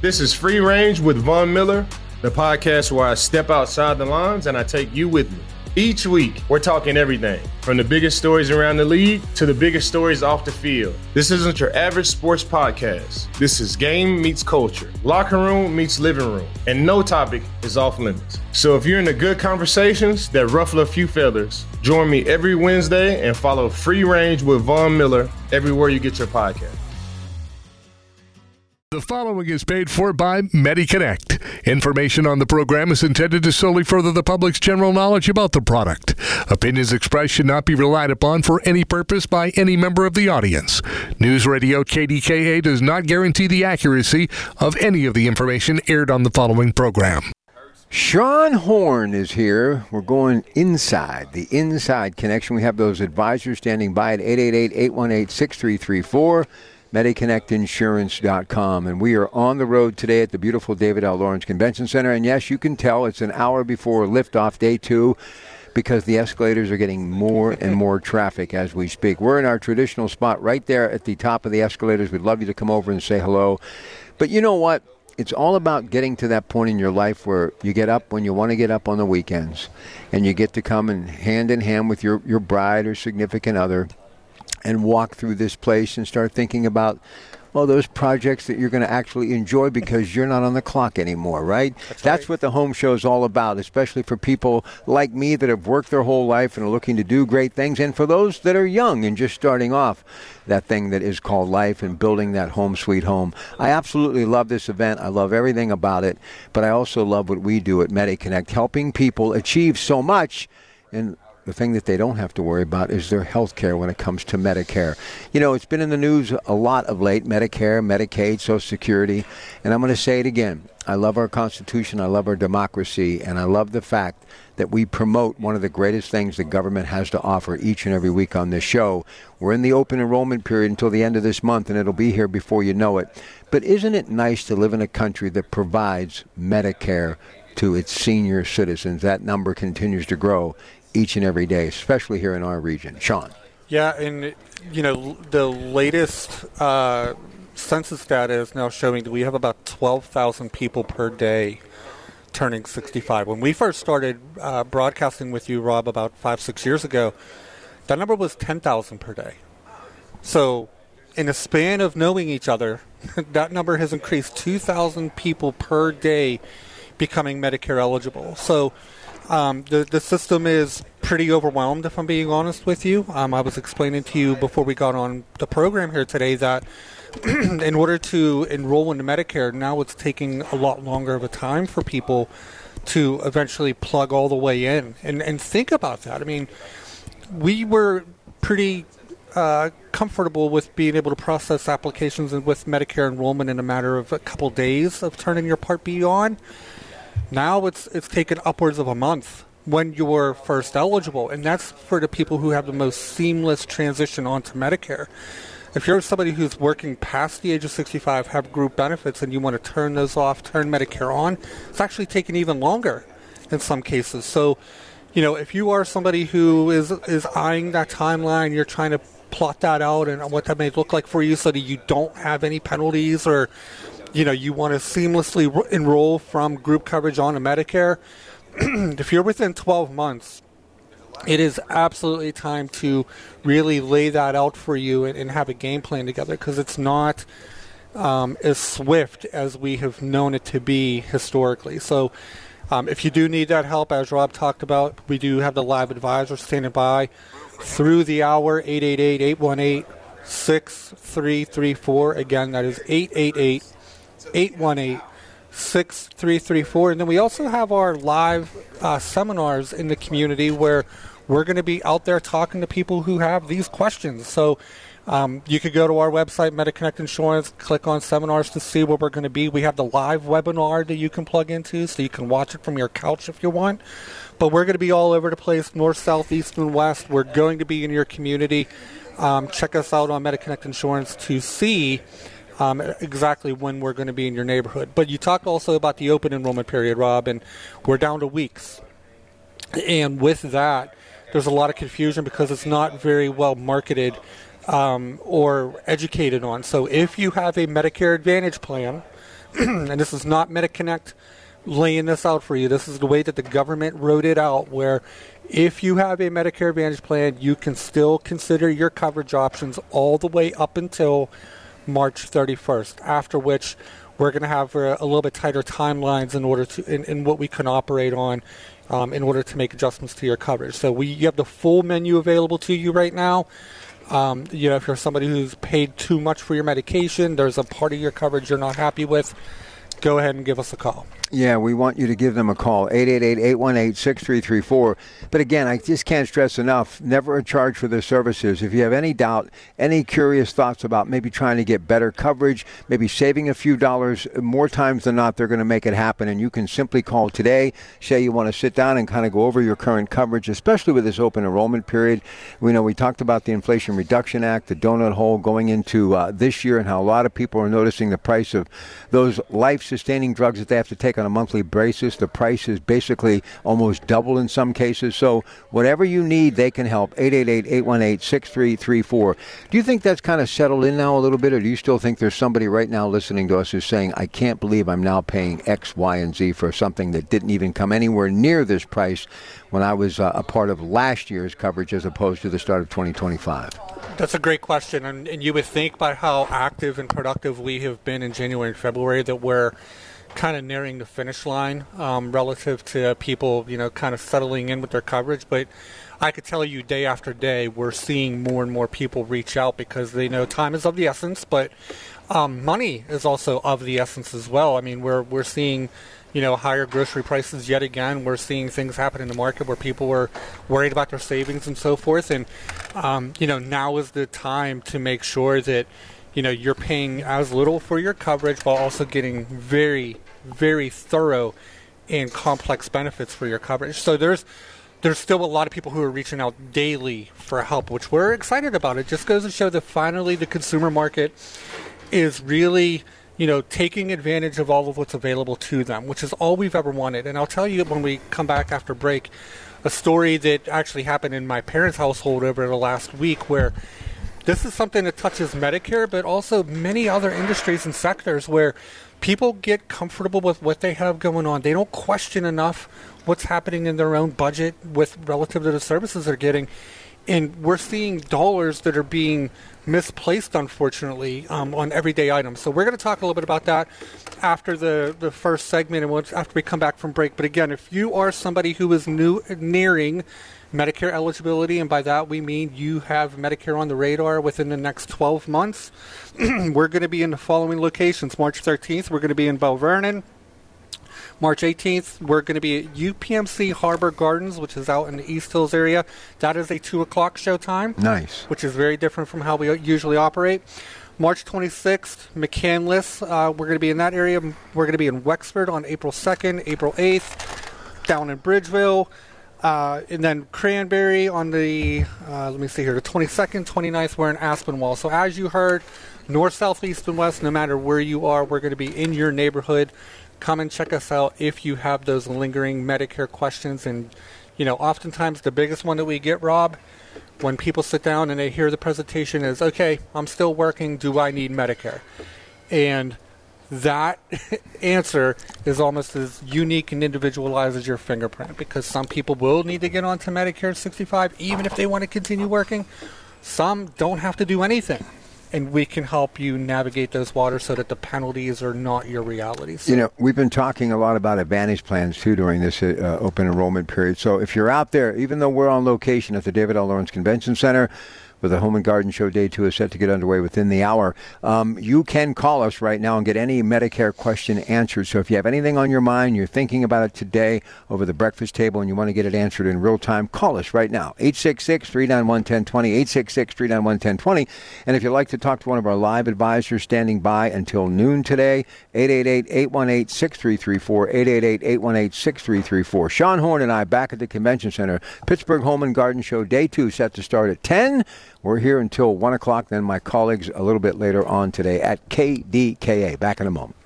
This is Free Range with Von Miller, the podcast where I step outside the lines and I take you with me. Each week, we're talking everything from the biggest stories around the league to the biggest stories off the field. This isn't your average sports podcast. This is game meets culture, locker room meets living room, and no topic is off limits. So if you're into good conversations that ruffle a few feathers, join me every Wednesday and follow Free Range with Von Miller everywhere you get your podcast. The following is paid for by MediConnect. Information on the program is intended to solely further the public's general knowledge about the product. Opinions expressed should not be relied upon for any purpose by any member of the audience. News Radio KDKA does not guarantee the accuracy of any of the information aired on the following program. Sean Horn is here. We're going inside, the Inside Connection. We have those advisors standing by at 888-818-6334. MediConnectInsurance.com. And we are on the road today at the beautiful David L. Lawrence Convention Center. And yes, you can tell it's an hour before liftoff day 2 because the escalators are getting more and more traffic as we speak. We're in our traditional spot right there at the top of the escalators. We'd love you to come over and say hello. But you know what? It's all about getting to that point in your life where you get up when you want to get up on the weekends. And you get to come and hand in hand with your bride or significant other and walk through this place and start thinking about, well, those projects that you're going to actually enjoy because you're not on the clock anymore, right? That's what the home show is all about, especially for people like me that have worked their whole life and are looking to do great things, and for those that are young and just starting off that thing that is called life and building that home sweet home. I absolutely love this event. I love everything about it, but I also love what we do at MediConnect, helping people achieve so much. And the thing that they don't have to worry about is their health care when it comes to Medicare. You know, it's been in the news a lot of late, Medicare, Medicaid, Social Security, and I'm going to say it again. I love our Constitution, I love our democracy, and I love the fact that we promote one of the greatest things the government has to offer each and every week on this show. We're in the open enrollment period until the end of this month, and it'll be here before you know it. But isn't it nice to live in a country that provides Medicare to its senior citizens? That number continues to grow each and every day, especially here in our region. Sean. Yeah, and, you know, the latest census data is now showing that we have about 12,000 people per day turning 65. When we first started broadcasting with you, Rob, about 5-6 years ago, that number was 10,000 per day. So in a span of knowing each other, that number has increased 2,000 people per day becoming Medicare eligible. So the system is pretty overwhelmed, if I'm being honest with you. I was explaining to you before we got on the program here today that in order to enroll into Medicare, now it's taking a lot longer of a time for people to eventually plug all the way in. And think about that. I mean, we were pretty comfortable with being able to process applications with Medicare enrollment in a matter of a couple days of turning your Part B on. Now it's taken upwards of a month when you're first eligible, and that's for the people who have the most seamless transition onto Medicare. If you're somebody who's working past the age of 65, have group benefits, and you want to turn those off, turn Medicare on, it's actually taken even longer in some cases. So, you know, if you are somebody who is eyeing that timeline, you're trying to plot that out and what that may look like for you so that you don't have any penalties, or you know, you want to seamlessly enroll from group coverage onto Medicare, if you're within 12 months, it is absolutely time to really lay that out for you and have a game plan together, because it's not as swift as we have known it to be historically. So if you do need that help, as Rob talked about, we do have the live advisor standing by through the hour, 888-818-6334. Again, that is 888-818-6334. And then we also have our live seminars in the community where we're going to be out there talking to people who have these questions. So you could go to our website, MediConnect Insurance, click on seminars to see where we're going to be. We have the live webinar that you can plug into so you can watch it from your couch if you want. But we're going to be all over the place, north, south, east, and west. We're going to be in your community. Check us out on MediConnect Insurance to see exactly when we're going to be in your neighborhood. But you talked also about the open enrollment period, Rob, and we're down to weeks. And with that, there's a lot of confusion because it's not very well marketed or educated on. So if you have a Medicare Advantage plan, and this is not MediConnect laying this out for you. This is the way that the government wrote it out, where if you have a Medicare Advantage plan, you can still consider your coverage options all the way up until March 31st, after which we're going to have a little bit tighter timelines in order to in what we can operate on in order to make adjustments to your coverage. So you have the full menu available to you right now. If you're somebody who's paid too much for your medication, there's a part of your coverage you're not happy with, go ahead and give us a call. Yeah, we want you to give them a call, 888-818-6334. But again, I just can't stress enough, never a charge for their services. If you have any doubt, any curious thoughts about maybe trying to get better coverage, maybe saving a few dollars, more times than not, they're going to make it happen. And you can simply call today, say you want to sit down and kind of go over your current coverage, especially with this open enrollment period. We talked about the Inflation Reduction Act, the donut hole going into this year, and how a lot of people are noticing the price of those life-sustaining drugs that they have to take on a monthly basis. The price is basically almost double in some cases. So whatever you need, they can help. 888-818-6334. Do you think that's kind of settled in now a little bit, or do you still think there's somebody right now listening to us who's saying, I can't believe I'm now paying X, Y, and Z for something that didn't even come anywhere near this price when I was a part of last year's coverage as opposed to the start of 2025? That's a great question, and you would think by how active and productive we have been in January and February that we're kind of nearing the finish line relative to people, kind of settling in with their coverage. But I could tell you day after day, we're seeing more and more people reach out because they know time is of the essence, but money is also of the essence as well. I mean, we're seeing higher grocery prices yet again. We're seeing things happen in the market where people were worried about their savings and so forth. And, now is the time to make sure that, you're paying as little for your coverage while also getting very, very thorough and complex benefits for your coverage. So there's still a lot of people who are reaching out daily for help, which we're excited about. It just goes to show that finally the consumer market is really taking advantage of all of what's available to them, which is all we've ever wanted. And I'll tell you when we come back after break, a story that actually happened in my parents' household over the last week, where this is something that touches Medicare, but also many other industries and sectors where people get comfortable with what they have going on. They don't question enough what's happening in their own budget with relative to the services they're getting. And we're seeing dollars that are being misplaced, unfortunately, on everyday items. So we're going to talk a little bit about that after the first segment and after we come back from break. But again, if you are somebody who is nearing Medicare eligibility, and by that we mean you have Medicare on the radar within the next 12 months, we're going to be in the following locations. March 13th, we're going to be in Bell Vernon. March 18th, we're going to be at UPMC Harbor Gardens, which is out in the East Hills area. That is a 2 o'clock show time. Nice. Which is very different from how we usually operate. March 26th, McCandless, we're going to be in that area. We're going to be in Wexford on April 2nd, April 8th, down in Bridgeville. And then Cranberry on the, the 22nd, 29th, we're in Aspinwall. So as you heard, north, south, east, and west, no matter where you are, we're going to be in your neighborhood. Come and check us out if you have those lingering Medicare questions. And, oftentimes the biggest one that we get, Rob, when people sit down and they hear the presentation is, okay, I'm still working, do I need Medicare? And that answer is almost as unique and individualized as your fingerprint, because some people will need to get onto Medicare at 65 even if they want to continue working. Some don't have to do anything, and we can help you navigate those waters so that the penalties are not your reality. So, we've been talking a lot about Advantage plans too during this open enrollment period. So if you're out there, even though we're on location at the David L. Lawrence Convention Center, where the Home and Garden Show Day 2 is set to get underway within the hour. You can call us right now and get any Medicare question answered. So if you have anything on your mind, you're thinking about it today over the breakfast table, and you want to get it answered in real time, call us right now, 866-391-1020, 866-391-1020. And if you'd like to talk to one of our live advisors standing by until noon today, 888-818-6334, 888-818-6334. Sean Horn and I back at the Convention Center, Pittsburgh Home and Garden Show Day 2 set to start at 10. We're here until 1 o'clock, then my colleagues a little bit later on today at KDKA. Back in a moment.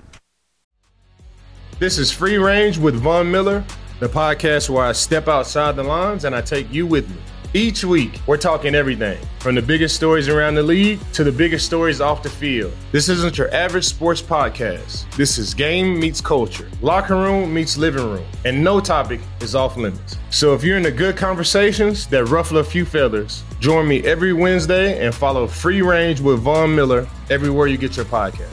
This is Free Range with Von Miller, the podcast where I step outside the lines and I take you with me. Each week, we're talking everything from the biggest stories around the league to the biggest stories off the field. This isn't your average sports podcast. This is game meets culture, locker room meets living room, and no topic is off limits. So if you're into good conversations that ruffle a few feathers, join me every Wednesday and follow Free Range with Von Miller everywhere you get your podcast.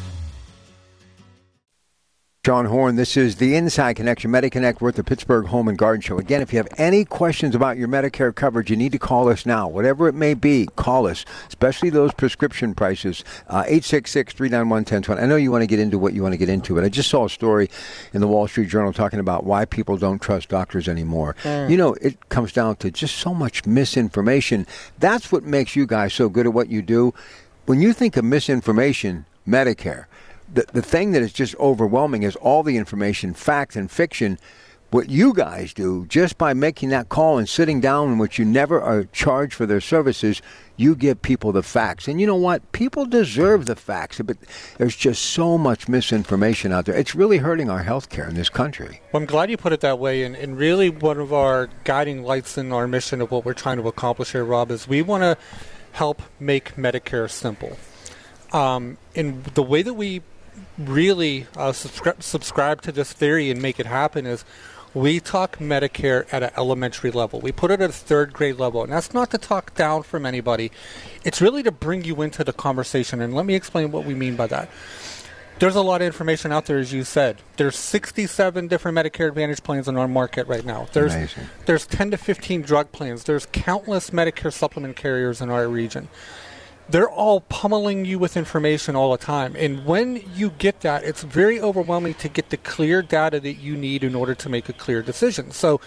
John Horn, this is the Inside Connection, MediConnect, worth the Pittsburgh Home and Garden Show. Again, if you have any questions about your Medicare coverage, you need to call us now. Whatever it may be, call us, especially those prescription prices, 866-391-1020. I know you want to get into what you want to get into, but I just saw a story in the Wall Street Journal talking about why people don't trust doctors anymore. You know, it comes down to just so much misinformation. That's what makes you guys so good at what you do. When you think of misinformation, Medicare, the thing that is just overwhelming is all the information, fact and fiction. What you guys do, just by making that call and sitting down, in which you never are charged for their services, you give people the facts. And you know what? People deserve the facts, but there's just so much misinformation out there. It's really hurting our health care in this country. Well, I'm glad you put it that way. And really one of our guiding lights in our mission of what we're trying to accomplish here, Rob, is we want to help make Medicare simple. And the way that we really subscribe to this theory and make it happen is we talk Medicare at an elementary level. We put it at a third grade level, and that's not to talk down from anybody. It's really to bring you into the conversation, and let me explain what we mean by that. There's a lot of information out there, as you said. There's 67 different Medicare Advantage plans in our market right now. There's 10 to 15 drug plans. There's countless Medicare supplement carriers in our region. They're all pummeling you with information all the time. And when you get that, it's very overwhelming to get the clear data that you need in order to make a clear decision. So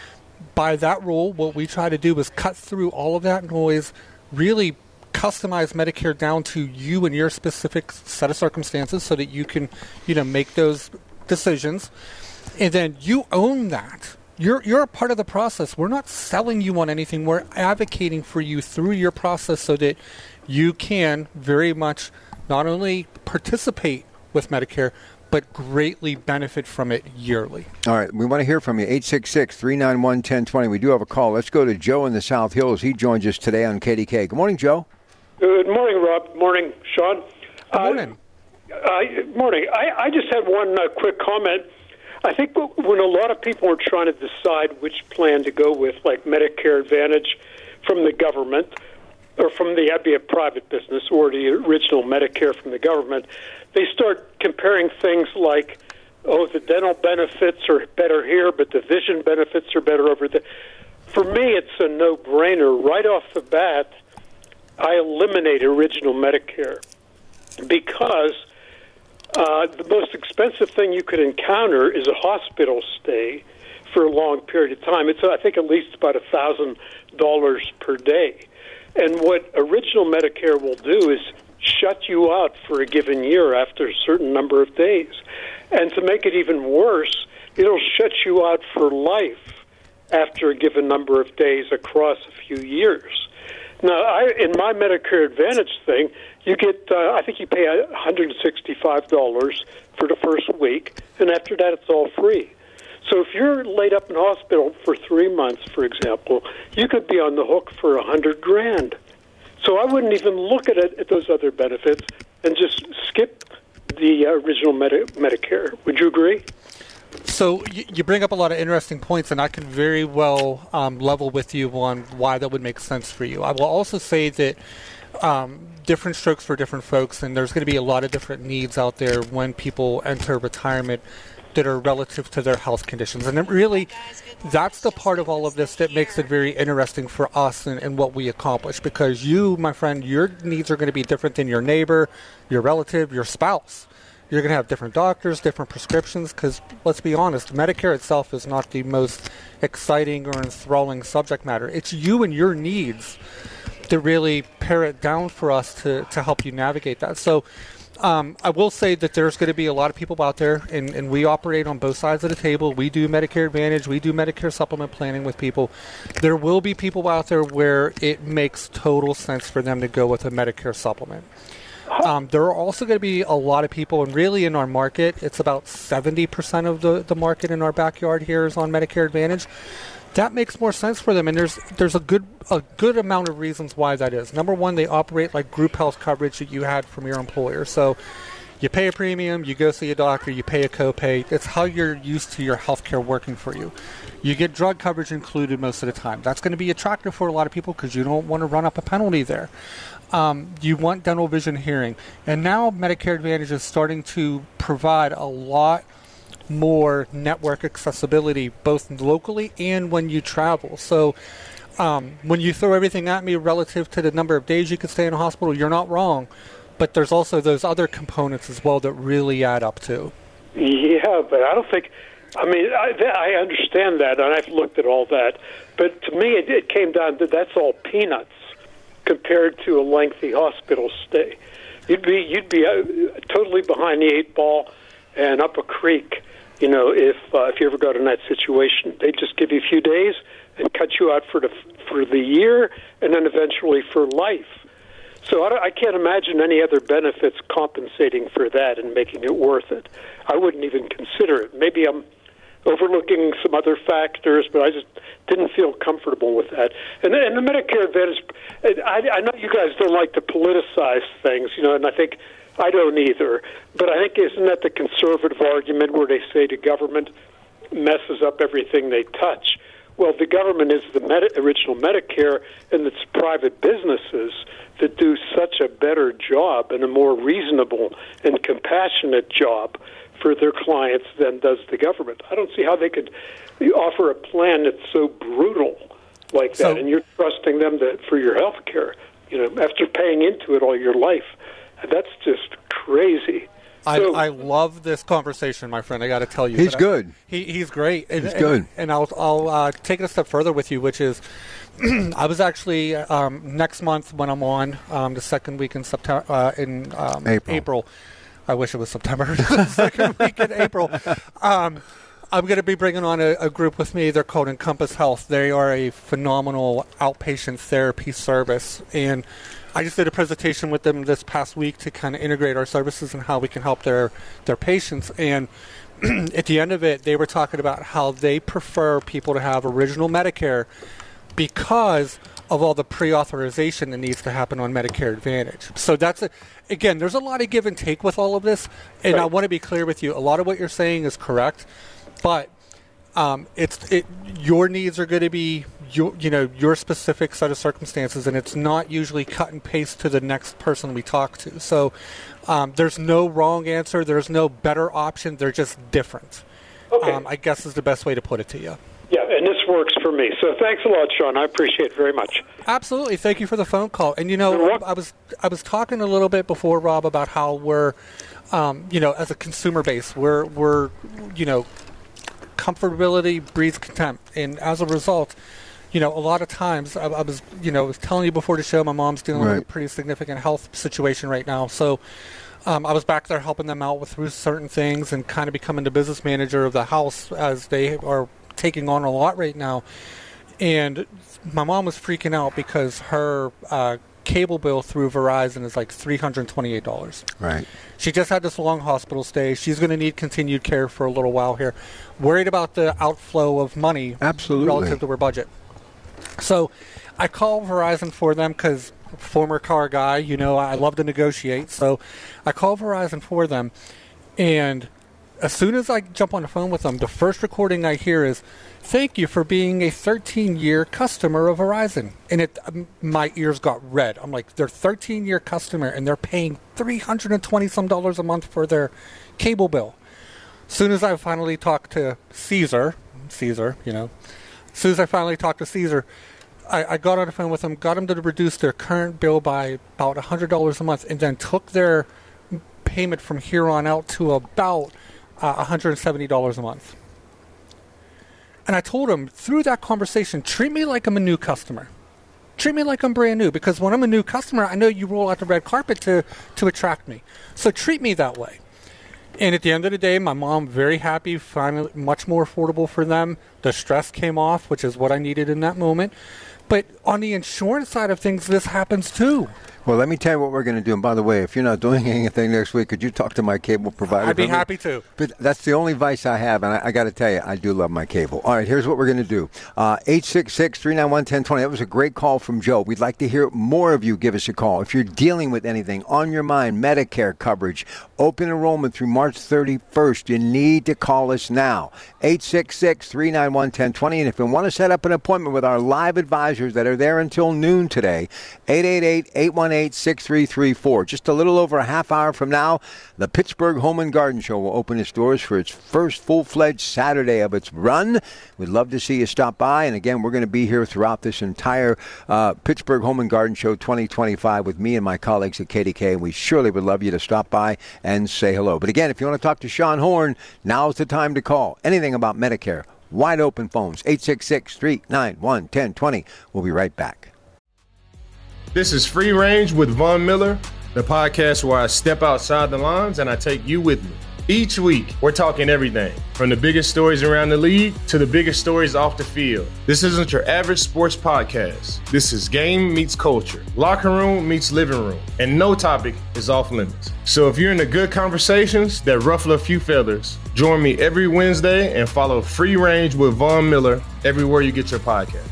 by that rule, what we try to do is cut through all of that noise, really customize Medicare down to you and your specific set of circumstances so that you can, make those decisions. And then you own that. You're a part of the process. We're not selling you on anything. We're advocating for you through your process so that you can very much not only participate with Medicare, but greatly benefit from it yearly. All right, we want to hear from you, 866-391-1020. We do have a call. Let's go to Joe in the South Hills. He joins us today on KDK. Good morning, Joe. Good morning, Rob. Good morning, Sean. Good morning. Morning. I just had one quick comment. I think when a lot of people are trying to decide which plan to go with, like Medicare Advantage from the government, or from the be a private business, or the original Medicare from the government, they start comparing things like, the dental benefits are better here, but the vision benefits are better over there. For me, it's a no-brainer. Right off the bat, I eliminate original Medicare because the most expensive thing you could encounter is a hospital stay for a long period of time. It's, I think, at least about $1,000 per day. And what original Medicare will do is shut you out for a given year after a certain number of days. And to make it even worse, it'll shut you out for life after a given number of days across a few years. Now, in my Medicare Advantage thing, you get, I think you pay $165 for the first week, and after that it's all free. So if you're laid up in hospital for 3 months, for example, you could be on the hook for $100,000. So I wouldn't even look at those other benefits and just skip the original Medicare. Would you agree? So you bring up a lot of interesting points, and I can very well level with you on why that would make sense for you. I will also say that different strokes for different folks, and there's going to be a lot of different needs out there when people enter retirement that are relative to their health conditions. And really, that's the part of all of this that makes it very interesting for us and what we accomplish. Because you, my friend, your needs are going to be different than your neighbor, your relative, your spouse. You're going to have different doctors, different prescriptions, because let's be honest, Medicare itself is not the most exciting or enthralling subject matter. It's you and your needs to really pare it down for us to help you navigate that. So I will say that there's going to be a lot of people out there, and we operate on both sides of the table. We do Medicare Advantage. We do Medicare supplement planning with people. There will be people out there where it makes total sense for them to go with a Medicare supplement. There are also going to be a lot of people, and really in our market, it's about 70% of the market in our backyard here is on Medicare Advantage. that makes more sense for them, and there's a good amount of reasons why that is. Number one, they operate like group health coverage that you had from your employer. So you pay a premium, you go see a doctor, you pay a copay. It's how you're used to your healthcare working for you. You get drug coverage included most of the time. That's going to be attractive for a lot of people because you don't want to run up a penalty there. You want dental, vision, hearing. And now Medicare Advantage is starting to provide a lot more network accessibility, both locally and when you travel. So when you throw everything at me relative to the number of days you could stay in a hospital, you're not wrong. But there's also those other components as well that really add up too. Yeah, but I don't think... I understand that, and I've looked at all that. But to me, it came down to that's all peanuts compared to a lengthy hospital stay. You'd be totally behind the eight ball and up a creek, if you ever got in that situation. They just give you a few days and cut you out for the year, and then eventually for life. So I can't imagine any other benefits compensating for that and making it worth it. I wouldn't even consider it. Maybe I'm overlooking some other factors, but I just didn't feel comfortable with that. And the Medicare Advantage, I know you guys don't like to politicize things, and I think I don't either. But I think isn't that the conservative argument where they say the government messes up everything they touch? Well, the government is the original Medicare, and it's private businesses that do such a better job and a more reasonable and compassionate job for their clients than does the government. I don't see how they could offer a plan that's so brutal like that, and you're trusting them for your health care, after paying into it all your life. That's just crazy. I love this conversation, my friend. I got to tell you, he's good. He's great. He's good. And I'll take it a step further with you, which is, I was actually next month when I'm on the second week in September April. I wish it was September. Second week in April. I'm going to be bringing on a group with me. They're called Encompass Health. They are a phenomenal outpatient therapy service, and I just did a presentation with them this past week to kind of integrate our services and how we can help their patients. And at the end of it, they were talking about how they prefer people to have original Medicare because of all the pre-authorization that needs to happen on Medicare Advantage. So again, there's a lot of give and take with all of this. And I want to be clear with you. A lot of what you're saying is correct, but your needs are going to be your specific set of circumstances, and it's not usually cut and paste to the next person we talk to. So there's no wrong answer. There's no better option. They're just different. Okay. I guess is the best way to put it to you. Yeah, and this works for me. So thanks a lot, Sean. I appreciate it very much. Absolutely. Thank you for the phone call. And, I was talking a little bit before, Rob, about how we're, as a consumer base, we're comfortability breeds contempt. And as a result, a lot of times, I was telling you before the show, my mom's dealing with a pretty significant health situation right now. So I was back there helping them out through certain things and kind of becoming the business manager of the house as they are taking on a lot right now. And my mom was freaking out because her cable bill through Verizon is like $328. Right. She just had this long hospital stay. She's going to need continued care for a little while here. Worried about the outflow of money relative to her budget. So I called Verizon for them because former car guy, I love to negotiate. So I called Verizon for them, and as soon as I jump on the phone with them, the first recording I hear is, "Thank you for being a 13-year customer of Verizon." And my ears got red. I'm like, they're 13-year customer, and they're paying $320-some a month for their cable bill. As soon as I finally talked to Caesar, as soon as I finally talked to Caesar, I got on the phone with them, got them to reduce their current bill by about $100 a month, and then took their payment from here on out to about $170 a month. And I told him through that conversation, treat me like I'm a new customer. Treat me like I'm brand new, because when I'm a new customer, I know you roll out the red carpet to attract me. So treat me that way. And at the end of the day, my mom, very happy, finally much more affordable for them. The stress came off, which is what I needed in that moment. But on the insurance side of things, this happens too. Well, let me tell you what we're going to do. And by the way, if you're not doing anything next week, could you talk to my cable provider? I'd be happy to. But that's the only vice I have, and I got to tell you, I do love my cable. All right, here's what we're going to do. 866-391-1020. That was a great call from Joe. We'd like to hear more of you. Give us a call. If you're dealing with anything on your mind, Medicare coverage, open enrollment through March 31st, you need to call us now. 866-391-1020. And if you want to set up an appointment with our live advisors that are there until noon today, 888-818-6334. Just a little over a half hour from now, the Pittsburgh Home and Garden Show will open its doors for its first full-fledged Saturday of its run. We'd love to see you stop by. And again, we're going to be here throughout this entire Pittsburgh Home and Garden Show 2025 with me and my colleagues at KDK. And we surely would love you to stop by and say hello. But again, if you want to talk to Sean Horn, now's the time to call. Anything about Medicare, wide open phones, 866-391-1020. We'll be right back. This is Free Range with Von Miller, the podcast where I step outside the lines and I take you with me. Each week, we're talking everything from the biggest stories around the league to the biggest stories off the field. This isn't your average sports podcast. This is game meets culture, locker room meets living room, and no topic is off limits. So if you're into good conversations that ruffle a few feathers, join me every Wednesday and follow Free Range with Von Miller everywhere you get your podcast.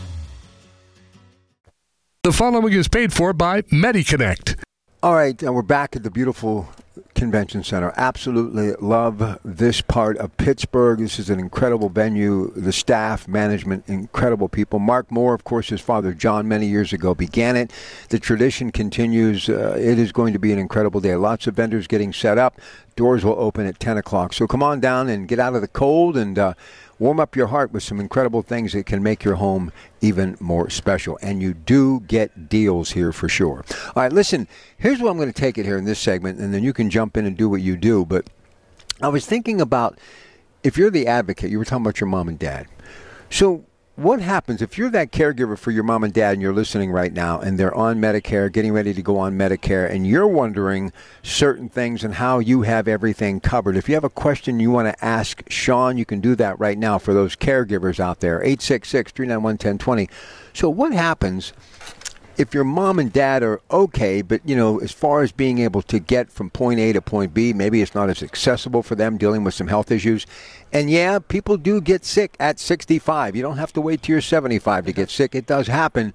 The following is paid for by MediConnect. All right, and we're back at the beautiful Convention Center. Absolutely love this part of Pittsburgh. This is an incredible venue. The staff, management, incredible people. Mark Moore, of course, his father John many years ago began it. The tradition continues. It is going to be an incredible day. Lots of vendors getting set up. Doors will open at 10 o'clock. So come on down and get out of the cold and warm up your heart with some incredible things that can make your home even more special. And you do get deals here for sure. All right, listen, here's what I'm going to take it here in this segment, and then you can jump in and do what you do. But I was thinking about, if you're the advocate, you were talking about your mom and dad. So what happens if you're that caregiver for your mom and dad and you're listening right now and they're on Medicare, getting ready to go on Medicare, and you're wondering certain things and how you have everything covered? If you have a question you want to ask Sean, you can do that right now for those caregivers out there, 866-391-1020. So what happens if your mom and dad are okay, but, you know, as far as being able to get from point A to point B, maybe it's not as accessible for them, dealing with some health issues. And, yeah, people do get sick at 65. You don't have to wait till you're 75 to get sick. It does happen.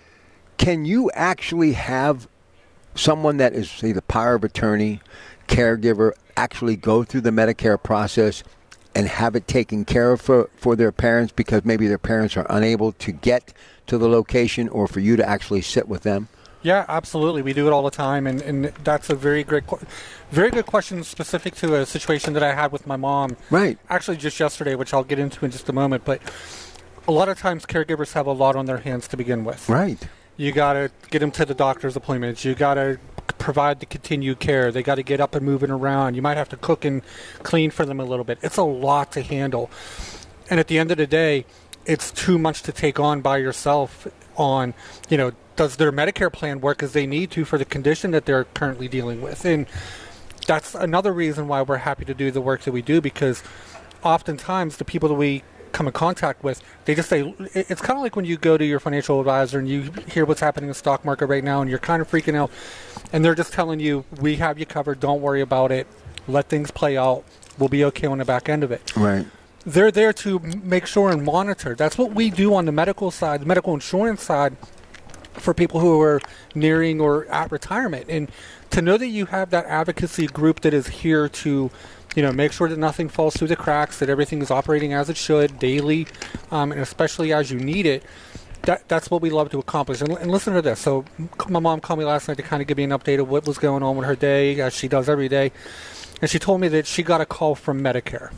Can you actually have someone that is, say, the power of attorney, caregiver, actually go through the Medicare process and have it taken care of for their parents because maybe their parents are unable to get to the location, or for you to actually sit with them? Yeah, absolutely. We do it all the time, and that's a very good question specific to a situation that I had with my mom. Right. Actually, just yesterday, which I'll get into in just a moment. But a lot of times, caregivers have a lot on their hands to begin with. Right. You got to get them to the doctor's appointments. You got to provide the continued care. They got to get up and moving around. You might have to cook and clean for them a little bit. It's a lot to handle. And at the end of the day, it's too much to take on by yourself on, you know, does their Medicare plan work as they need to for the condition that they're currently dealing with? And that's another reason why we're happy to do the work that we do, because oftentimes the people that we come in contact with, they just say, it's kind of like when you go to your financial advisor and you hear what's happening in the stock market right now and you're kind of freaking out, and they're just telling you, we have you covered, don't worry about it, let things play out, we'll be okay on the back end of it. Right. They're there to make sure and monitor. That's what we do on the medical side, the medical insurance side, for people who are nearing or at retirement. And to know that you have that advocacy group that is here to, you know, make sure that nothing falls through the cracks, that everything is operating as it should daily, and especially as you need it, that's what we love to accomplish. And listen to this. So my mom called me last night to kind of give me an update of what was going on with her day, as she does every day. And she told me that she got a call from Medicare.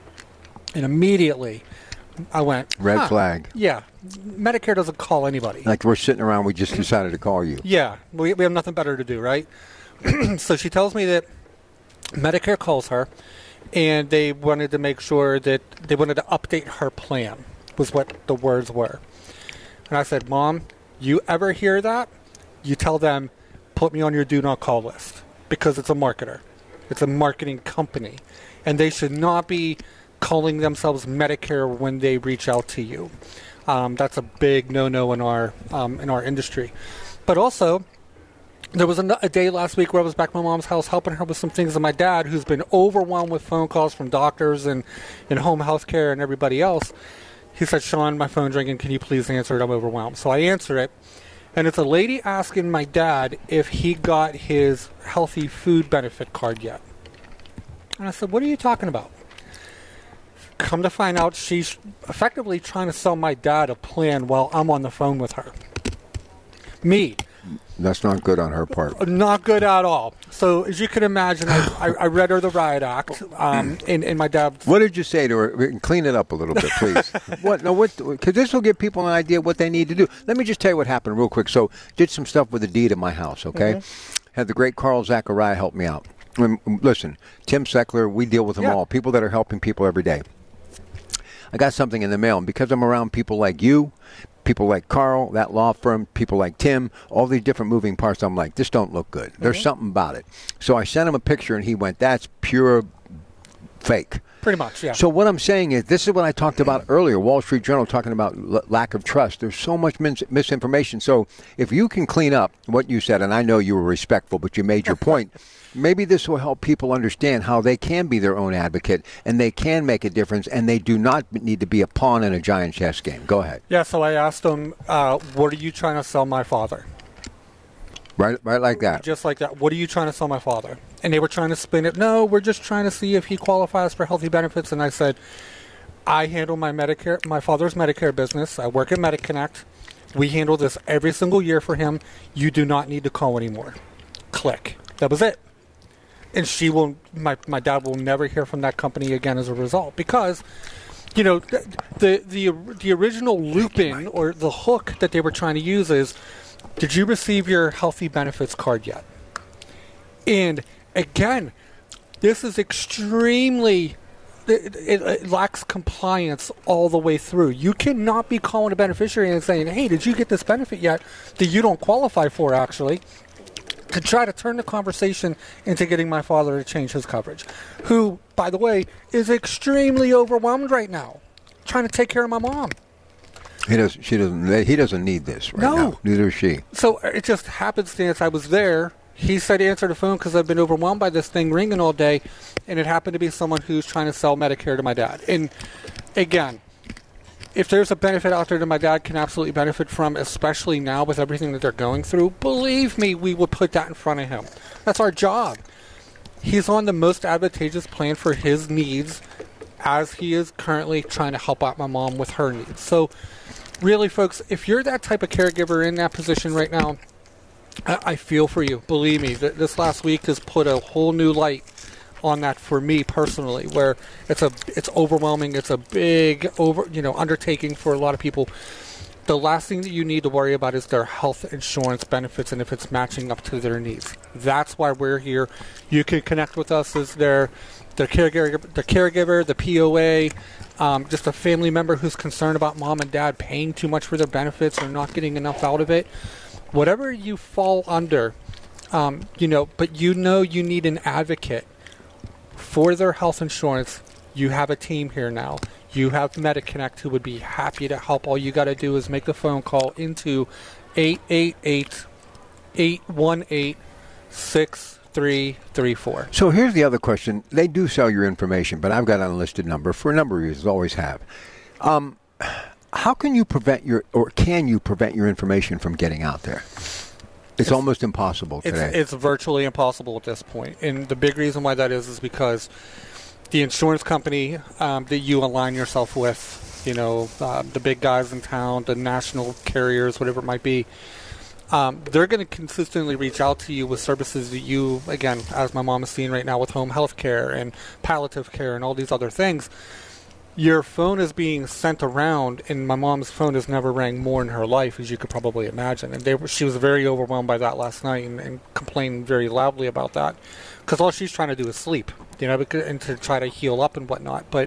And immediately I went, red flag. Yeah. Medicare doesn't call anybody. Like we're sitting around, we just decided to call you. Yeah. We have nothing better to do, right? So she tells me that Medicare calls her, and they wanted to make sure that they wanted to update her plan, was what the words were. And I said, Mom, you ever hear that? You tell them, put me on your do not call list, because it's a marketer. It's a marketing company. And they should not be calling themselves Medicare when they reach out to you. That's a big no-no in our industry. But also, There was a day last week where I was back at my mom's house helping her with some things, and my dad, who's been overwhelmed with phone calls from doctors and home health care and everybody else, he said, Sean, my phone's ringing. Can you please answer it? I'm overwhelmed. So I answer it, and it's a lady asking my dad if he got his healthy food benefit card yet. And I said, what are you talking about? Come to find out, she's effectively trying to sell my dad a plan while I'm on the phone with her. Me. That's not good on her part. Not good at all. So, as you can imagine, I read her the riot act, and my dad... What did you say to her? Clean it up a little bit, please. What? No, what? Because this will give people an idea what they need to do. Let me just tell you what happened real quick. So, did some stuff with the deed at my house, okay? Mm-hmm. Had the great Carl Zachariah help me out. Listen, Tim Seckler, we deal with them all. People that are helping people every day. I got something in the mail, and because I'm around people like you, people like Carl, that law firm, people like Tim, all these different moving parts, I'm like, this don't look good. There's something about it. So I sent him a picture, and he went, that's pure fake. Pretty much, yeah. So what I'm saying is, this is what I talked about earlier, Wall Street Journal talking about lack of trust. There's so much misinformation. So if you can clean up what you said, and I know you were respectful, but you made your point, maybe this will help people understand how they can be their own advocate and they can make a difference, and they do not need to be a pawn in a giant chess game. Go ahead. Yeah, so I asked them, what are you trying to sell my father? Right like that. Just like that. What are you trying to sell my father? And they were trying to spin it. No, we're just trying to see if he qualifies for healthy benefits. And I said, I handle my father's Medicare business. I work at MediConnect. We handle this every single year for him. You do not need to call anymore. Click. That was it. And my dad will never hear from that company again as a result, because, you know, the original loop-in or the hook that they were trying to use is, did you receive your healthy benefits card yet? And again, this is extremely, it lacks compliance all the way through. You cannot be calling a beneficiary and saying, hey, did you get this benefit yet that you don't qualify for, actually, to try to turn the conversation into getting my father to change his coverage, who, by the way, is extremely overwhelmed right now, trying to take care of my mom. He doesn't need this right now. Neither does she. So it just happenstance I was there. He said answer the phone because I've been overwhelmed by this thing ringing all day, and it happened to be someone who's trying to sell Medicare to my dad. And again, if there's a benefit out there that my dad can absolutely benefit from, especially now with everything that they're going through, believe me, we would put that in front of him. That's our job. He's on the most advantageous plan for his needs, as he is currently trying to help out my mom with her needs. So really, folks, if you're that type of caregiver in that position right now, I feel for you. Believe me, this last week has put a whole new light on that for me personally, where it's overwhelming. It's a big undertaking for a lot of people. The last thing that you need to worry about is their health insurance benefits and if it's matching up to their needs. That's why we're here. You can connect with us as their caregiver, the POA, just a family member who's concerned about mom and dad paying too much for their benefits or not getting enough out of it. Whatever you fall under, but you need an advocate for their health insurance. You have a team here now. You have MediConnect who would be happy to help. All you got to do is make a phone call into 888-818-6334. So here's the other question. They do sell your information, but I've got an unlisted number for a number of reasons, always have. How can you prevent your information from getting out there? It's almost impossible today. It's virtually impossible at this point. And the big reason why that is because the insurance company that you align yourself with, the big guys in town, the national carriers, whatever it might be, they're going to consistently reach out to you with services that you, again, as my mom is seeing right now with home health care and palliative care and all these other things. Your phone is being sent around, and my mom's phone has never rang more in her life, as you could probably imagine. And she was very overwhelmed by that last night and complained very loudly about that, because all she's trying to do is sleep, and to try to heal up and whatnot. But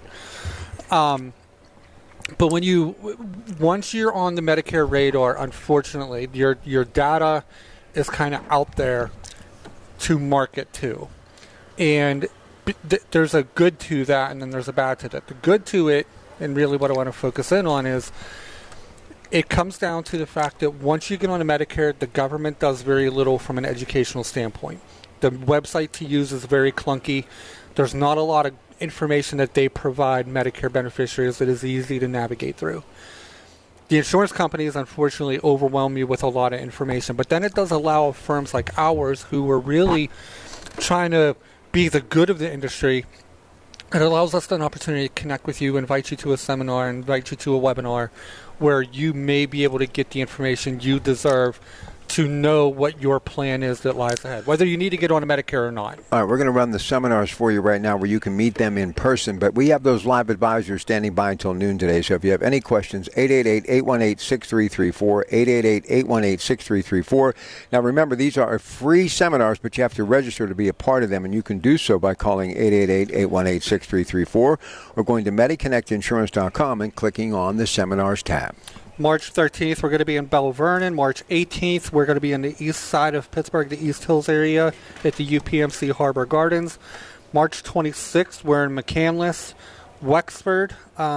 once you're on the Medicare radar, unfortunately, your data is kind of out there to market to, and there's a good to that, and then there's a bad to that. The good to it, and really what I want to focus in on, is It comes down to the fact that once you get on a Medicare, the government does very little from an educational standpoint. The website to use is very clunky. There's not a lot of information that they provide Medicare beneficiaries that is easy to navigate through. The insurance companies, unfortunately, overwhelm you with a lot of information, but then it does allow firms like ours, who are really trying to be the good of the industry, it allows us an opportunity to connect with you, invite you to a seminar, invite you to a webinar, where you may be able to get the information you deserve to know what your plan is that lies ahead, whether you need to get on a Medicare or not. All right, we're going to run the seminars for you right now where you can meet them in person, but we have those live advisors standing by until noon today, so if you have any questions, 888-818-6334, 888-818-6334. Now remember, these are free seminars, but you have to register to be a part of them, and you can do so by calling 888-818-6334 or going to MediConnectInsurance.com and clicking on the Seminars tab. March 13th, we're going to be in Bell Vernon. March 18th, we're going to be in the east side of Pittsburgh, the East Hills area at the UPMC Harbor Gardens. March 26th, we're in McCandless, Wexford.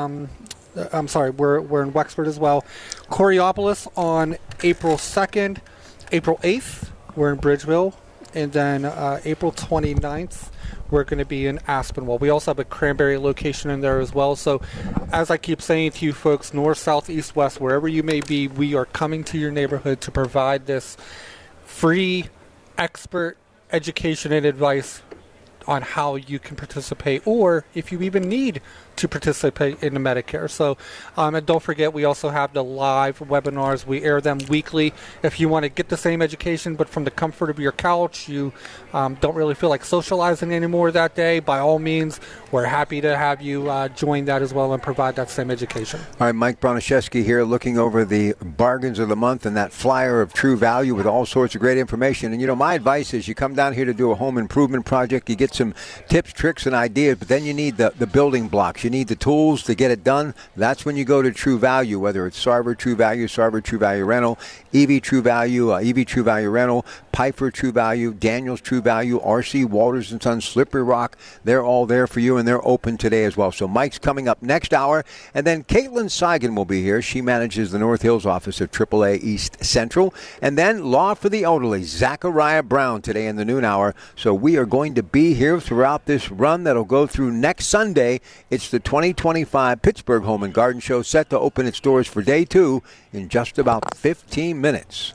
We're in Wexford as well. Coriopolis on April 2nd. April 8th, we're in Bridgeville. And then April 29th, we're going to be in Aspinwall. We also have a Cranberry location in there as well. So as I keep saying to you folks, north, south, east, west, wherever you may be, we are coming to your neighborhood to provide this free expert education and advice on how you can participate, or if you even need to participate in the Medicare. So, and don't forget, we also have the live webinars. We air them weekly. If you want to get the same education, but from the comfort of your couch, you don't really feel like socializing anymore that day, by all means, we're happy to have you join that as well and provide that same education. All right, Mike Broniszewski here, looking over the bargains of the month and that flyer of True Value with all sorts of great information. And, you know, my advice is you come down here to do a home improvement project, you get some tips, tricks, and ideas, but then you need the building blocks. You need the tools to get it done. That's when you go to True Value, whether it's Sarver True Value, Sarver True Value Rental, EV True Value, EV True Value Rental, Piper True Value, Daniels True Value, RC Walters & Sons, Slippery Rock. They're all there for you, and they're open today as well. So Mike's coming up next hour, and then Caitlin Seigan will be here. She manages the North Hills office of AAA East Central. And then Law for the Elderly, Zachariah Brown today in the noon hour. So we are going to be here throughout this run that'll go through next Sunday. It's the 2025 Pittsburgh Home and Garden Show, set to open its doors for day 2 in just about 15 minutes.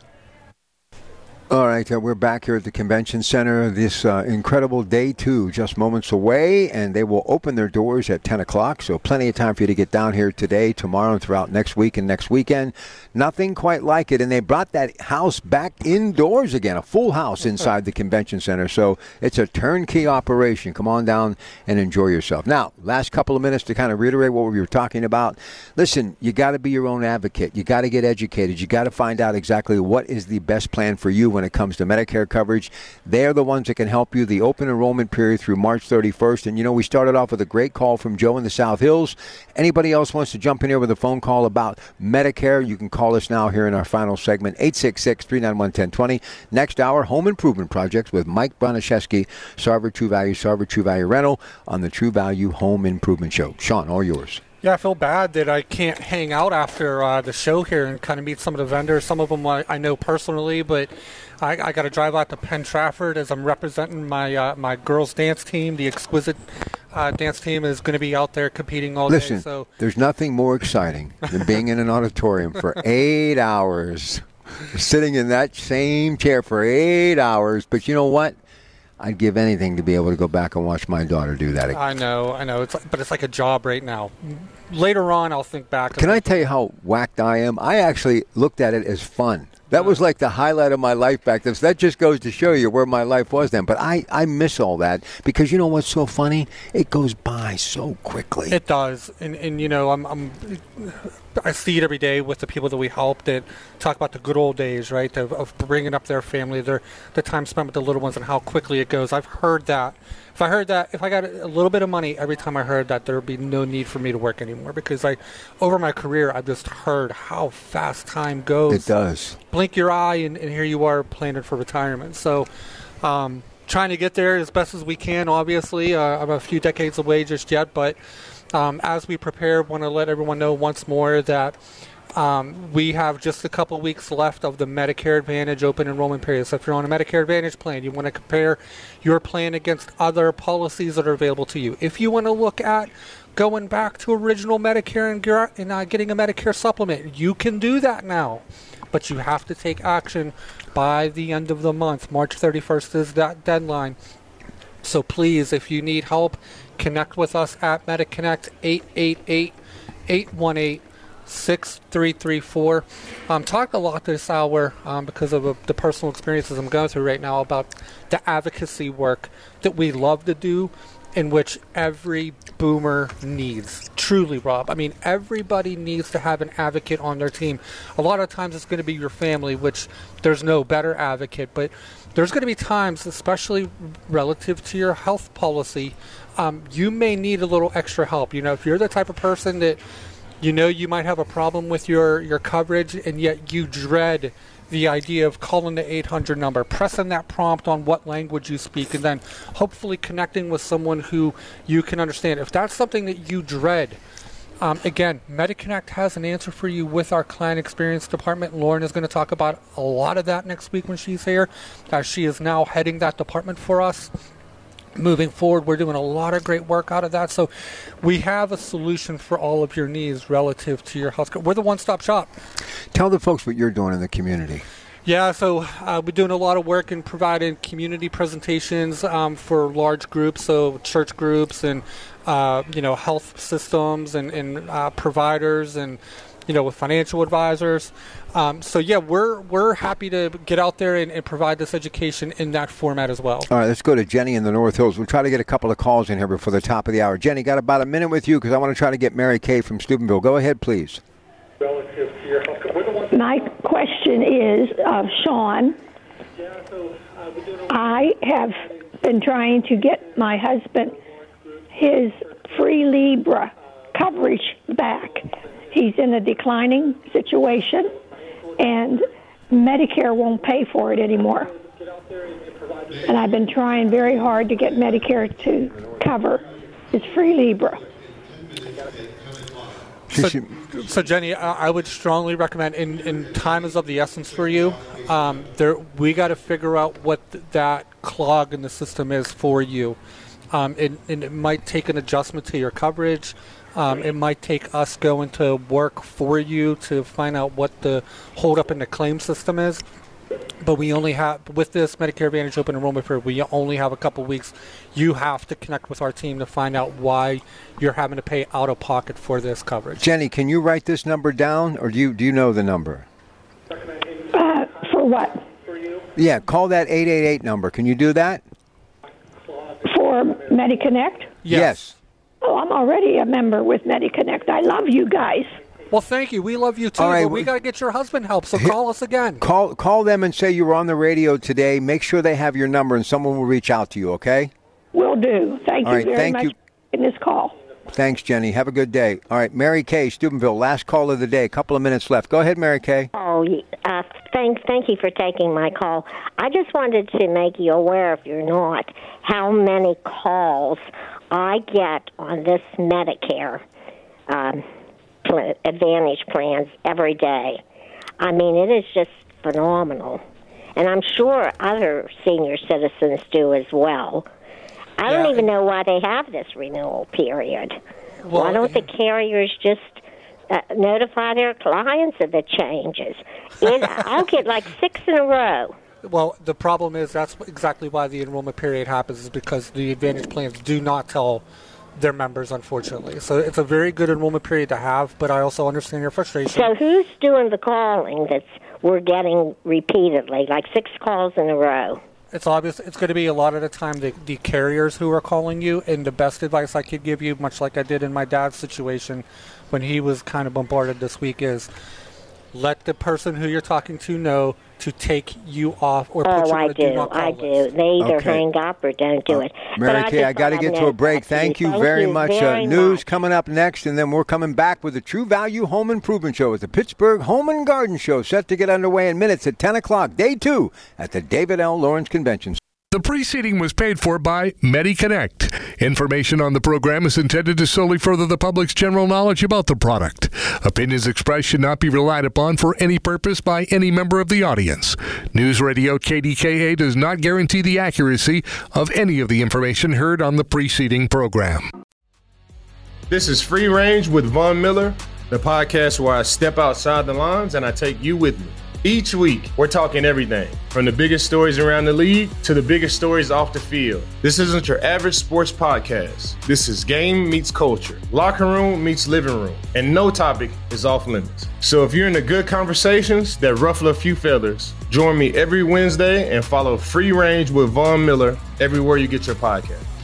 All right, we're back here at the Convention Center. This incredible day 2 just moments away, and they will open their doors at 10 o'clock, so plenty of time for you to get down here today, tomorrow, and throughout next week and next weekend. Nothing quite like it, and they brought that house back indoors again, a full house inside the Convention Center, so it's a turnkey operation. Come on down and enjoy yourself. Now, last couple of minutes to kind of reiterate what we were talking about. Listen, you got to be your own advocate. You got to get educated. You got to find out exactly what is the best plan for you when it comes to Medicare coverage. They're the ones that can help you. The open enrollment period through March 31st. And, you know, we started off with a great call from Joe in the South Hills. Anybody else wants to jump in here with a phone call about Medicare, you can call us now here in our final segment, 866-391-1020. Next hour, home improvement projects with Mike Broniszewski, Sarver True Value Rental on the True Value Home Improvement Show. Sean, all yours. Yeah, I feel bad that I can't hang out after the show here and kind of meet some of the vendors. Some of them I know personally, but I got to drive out to Penn Trafford as I'm representing my girls' dance team. The Exquisite dance team is going to be out there competing all day. Listen, so there's nothing more exciting than being in an auditorium for 8 hours, sitting in that same chair for 8 hours. But you know what? I'd give anything to be able to go back and watch my daughter do that again. I know. But it's like a job right now. Later on, I'll think back. Can I tell you how whacked I am? I actually looked at it as fun. That was like the highlight of my life back then. So that just goes to show you where my life was then. But I miss all that because you know what's so funny? It goes by so quickly. It does. And you know, I see it every day with the people that we help that talk about the good old days, right, of bringing up their family, the time spent with the little ones and how quickly it goes. I've heard that. If I got a little bit of money every time I heard that, there would be no need for me to work anymore because over my career, I've just heard how fast time goes. It does. Blink your eye and here you are planning for retirement. So trying to get there as best as we can, obviously. I'm a few decades away just yet, but as we prepare, want to let everyone know once more that We have just a couple weeks left of the Medicare Advantage open enrollment period. So if you're on a Medicare Advantage plan, you want to compare your plan against other policies that are available to you. If you want to look at going back to original Medicare and getting a Medicare supplement, you can do that now. But you have to take action by the end of the month. March 31st is that deadline. So please, if you need help, connect with us at MediConnect, 888-818-6334. Talk a lot this hour because of the personal experiences I'm going through right now about the advocacy work that we love to do, in which every boomer needs. Truly, Rob. I mean, everybody needs to have an advocate on their team. A lot of times it's going to be your family, which there's no better advocate, but there's going to be times, especially relative to your health policy, you may need a little extra help. You know, if you're the type of person that you know you might have a problem with your coverage, and yet you dread the idea of calling the 800 number, pressing that prompt on what language you speak, and then hopefully connecting with someone who you can understand. If that's something that you dread, again, MediConnect has an answer for you with our client experience department. Lauren is going to talk about a lot of that next week when she's here, as she is now heading that department for us. Moving forward, we're doing a lot of great work out of that. So we have a solution for all of your needs relative to your health care. We're the one-stop shop. Tell the folks what you're doing in the community. Yeah, so we're doing a lot of work in providing community presentations for large groups, so church groups and, health systems and providers and, with financial advisors. We're happy to get out there and provide this education in that format as well. All right, let's go to Jenny in the North Hills. We'll try to get a couple of calls in here before the top of the hour. Jenny, got about a minute with you because I want to try to get Mary Kay from Steubenville. Go ahead, please. My question is, Sean, I have been trying to get my husband his free Libra coverage back. He's in a declining situation, and Medicare won't pay for it anymore. And I've been trying very hard to get Medicare to cover his free Libra. So Jenny, I would strongly recommend, in time is of the essence for you, we got to figure out what that clog in the system is for you. And it might take an adjustment to your coverage. It might take us going to work for you to find out what the holdup in the claim system is. But we only have, with this Medicare Advantage open enrollment period, we only have a couple weeks. You have to connect with our team to find out why you're having to pay out of pocket for this coverage. Jenny, can you write this number down, or do you know the number? For what? Yeah, call that 888 number. Can you do that? For MediConnect? Yes. Oh, I'm already a member with MediConnect. I love you guys. Well, thank you. We love you, too. Right, but we got to get your husband help, so call us again. Call them and say you were on the radio today. Make sure they have your number, and someone will reach out to you, okay? Will do. Thank you very much for this call. Thanks, Jenny. Have a good day. All right, Mary Kay, Steubenville, last call of the day. A couple of minutes left. Go ahead, Mary Kay. Oh, thank you for taking my call. I just wanted to make you aware, if you're not, how many calls I get on this Medicare Advantage plans every day. I mean, it is just phenomenal. And I'm sure other senior citizens do as well. I don't even know why they have this renewal period. Well, why don't the carriers just notify their clients of the changes? I'll get like 6 in a row. Well, the problem is that's exactly why the enrollment period happens, is because the Advantage plans do not tell their members, unfortunately. So it's a very good enrollment period to have, but I also understand your frustration. So who's doing the calling that we're getting repeatedly, like 6 calls in a row? It's obvious. It's going to be a lot of the time the carriers who are calling you, and the best advice I could give you, much like I did in my dad's situation when he was kind of bombarded this week, is let the person who you're talking to know to take you off or put you on a do not call list. They either hang up or don't do it. Mary Kay, I got to get to a break. Thank you very much. News coming up next, and then we're coming back with the True Value Home Improvement Show at the Pittsburgh Home and Garden Show, set to get underway in minutes at 10 o'clock, day 2 at the David L. Lawrence Convention. The The preceding was paid for by MediConnect. Information on the program is intended to solely further the public's general knowledge about the product. Opinions expressed should not be relied upon for any purpose by any member of the audience. News Radio KDKA does not guarantee the accuracy of any of the information heard on the preceding program. This is Free Range with Von Miller, the podcast where I step outside the lines and I take you with me. Each week, we're talking everything from the biggest stories around the league to the biggest stories off the field. This isn't your average sports podcast. This is game meets culture, locker room meets living room, and no topic is off limits. So if you're into good conversations that ruffle a few feathers, join me every Wednesday and follow Free Range with Von Miller everywhere you get your podcast.